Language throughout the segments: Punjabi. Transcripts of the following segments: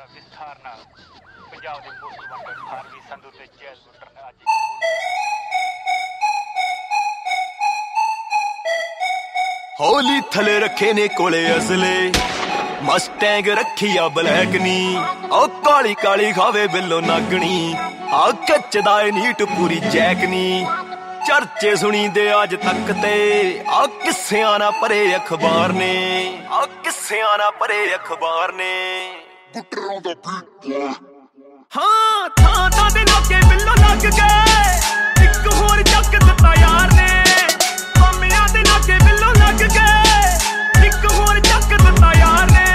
ਵਿਸਥਾਰ ਨਾਲ ਪੰਜਾਬ ਦੇ ਮੁੱਖ ਮੰਤਰੀ ਖਾਨਵੀ ਸੰਧੂ ਤੇ ਜੈਜ਼ ਬੁੱਟਰ ਨੇ ਅੱਜ ਹੌਲੀ ਥਲੇ ਰੱਖੇ ਨੇ ਕੋਲੇ ਅਸਲੇ ਮਸਟੈਂਗ ਰੱਖੀ ਆ ਬਲੈਕ ਨੀ ਉਹ ਕਾਲੀ ਕਾਲੀ ਖਾਵੇ ਬਿੱਲੋ ਨਾਗਣੀ ਆ ਕੱਚਦਾ ਏ ਨੀਟ ਪੂਰੀ ਜੈਕ ਨੀ ਚਰਚੇ ਸੁਣੀ ਦੇ ਅੱਜ ਤੱਕ ਤੇ ਆ ਕਿੱਸਿਆਂ ਨਾ ਭਰੇ ਅਖਬਾਰ ਨੇ ਆ ਕਿੱਸਿਆਂ ਨਾ ਭਰੇ ਅਖਬਾਰ ਨੇ ਬੁੱਟਰਾਂ ਦਾ ਬੀਟ ਹਾਂ ਥਾਂ ਥਾਂ ਦੇ ਨਾਕੇ ਬਿੱਲੋ ਲੱਗ ਗਏ ਇੱਕ ਹੋਰ ਚੱਕ ਦਿੱਤਾ ਯਾਰ ਨੇ ਮਾਮਿਆਂ ਦੇ ਨਾਕੇ ਬਿੱਲੋ ਲੱਗ ਗਏ ਇੱਕ ਹੋਰ ਚੱਕ ਦਿੱਤਾ ਯਾਰ ਨੇ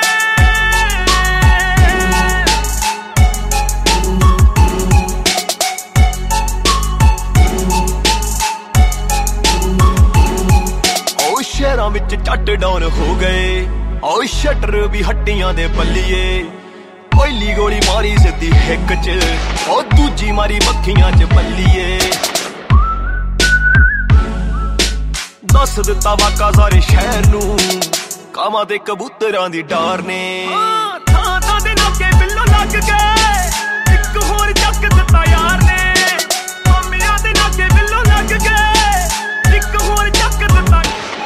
ਉਹ ਸ਼ਹਿਰਾਂ ਵਿੱਚ ਚੱਟ ਡਾਊਨ ਹੋ ਗਏ ਉਹ ਸ਼ਟਰ ਵੀ ਹੱਟੀਆਂ ਦੇ ਬੱਲੀਏ ਪਹਿਲੀ ਗੋਲੀ ਮਾਰੀ ਸਿੱਧੀ ਹਿੱਕ ਚ ਉਹ ਦੂਜੀ ਮਾਰੀ ਮੱਖੀਆਂ ਚ ਬੱਲੀਏ ਦੱਸ ਦਿੱਤਾ ਵਾਕਾ ਸਾਰੇ ਸ਼ਹਿਰ ਨੂੰ ਕਾਵਾਂ ਤੇ ਕਬੂਤਰਾਂ ਦੀ ਡਾਰ ਨੇ ਥਾਂ ਥਾਂ ਦੇ ਨਾਕੇ ਬਿੱਲੋ ਲੱਗ ਗਏ ਇੱਕ ਹੋਰ ਚੱਕ ਦਿੱਤਾ ਯਾਰ ਨੇ ਮਾਮਿਆਂ ਦੇ ਨਾਕੇ ਬਿੱਲੋ ਲੱਗ ਗਏ ਇੱਕ ਹੋਰ ਚੱਕ ਦਿੱਤਾ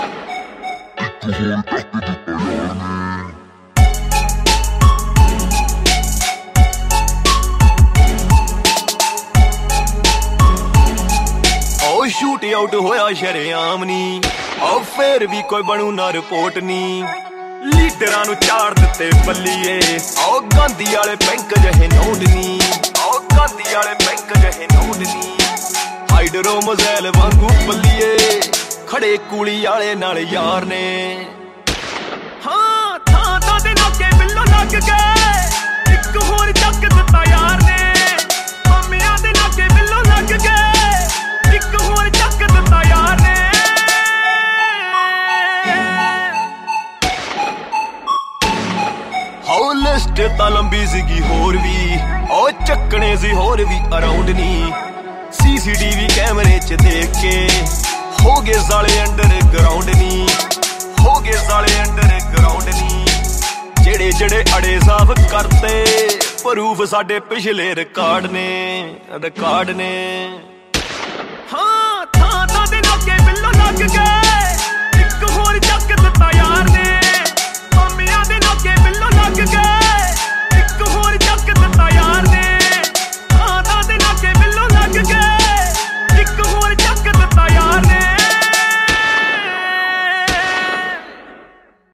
ਉਹ ਸ਼ੂਟ ਆਊਟ ਹੋਇਆ ਸ਼ਰੇਆਮ ਨੀ ਉਹ ਫੇਰ ਵੀ ਕੋਈ ਬਣੂ ਨਾ ਰਿਪੋਰਟ ਨੀ ਲੀਡਰਾਂ ਨੂੰ ਚਾੜ ਦਿੱਤੇ ਬੱਲੀਏ ਉਹ ਗਾਂਧੀ ਵਾਲੇ ਬੈਂਕ ਜਿਹੇ ਨੋਟ ਨੀ ਉਹ ਗਾਂਧੀ ਵਾਲੇ ਬੈਂਕ ਜਿਹੇ ਨੋਟ ਨੀ ਹਾਈਡਰੋ ਮਜ਼ੈਲ ਵਾਂਗੂ ਬੱਲੀਏ ਖੜੇ ਕੂਲੀ ਵਾਲੇ ਨਾਲ ਯਾਰ ਨੇ ਹਾਂ ਥਾਂ ਥਾਂ ਦੇ ਨਾਕੇ ਬਿੱਲੋ ਲੱਗ ਗਏ ਇੱਕ ਹੋਰ ਚੱਕ ਦਿੱਤਾ ਯਾਰ ਨੇ ਮਾਮਿਆਂ ਦੇ ਨਾਕੇ ਬਿੱਲੋ ਲੱਗ ਗਏ ਇੱਕ ਹੋਰ ਚੱਕ ਦਿੱਤਾ ਯਾਰ ਨੇ ਹਾਉ ਲਿਸਟ ਤਾਂ ਲੰਬੀ ਸੀਗੀ ਹੋਰ ਵੀ ਉਹ ਚੱਕਣੇ ਸੀ ਹੋਰ ਵੀ ਅਰਾਊਂਡ ਨੀ ਸੀਸੀਟੀਵੀ ਕੈਮਰੇ 'ਚ ਦੇਖ ਕੇ ਹੋ ਗਏ ਸਾਲੇ ਅੰਡਰ ਗਰਾਊਂਡ ਨੀ ਹੋ ਗਏ ਸਾਲੇ ਅੰਡਰ ਗਰਾਊਂਡ ਨੀ ਜਿਹੜੇ ਜਿਹੜੇ ਅੜੇ ਸਾਫ ਕਰਤੇ ਪ੍ਰੂਫ ਸਾਡੇ ਪਿਛਲੇ ਰਿਕਾਰਡ ਨੇ ਹਾਂ ਥਾਂ ਥਾਂ ਦੇ ਨਾਕੇ ਬਿੱਲੋ ਲੱਗ ਗਏ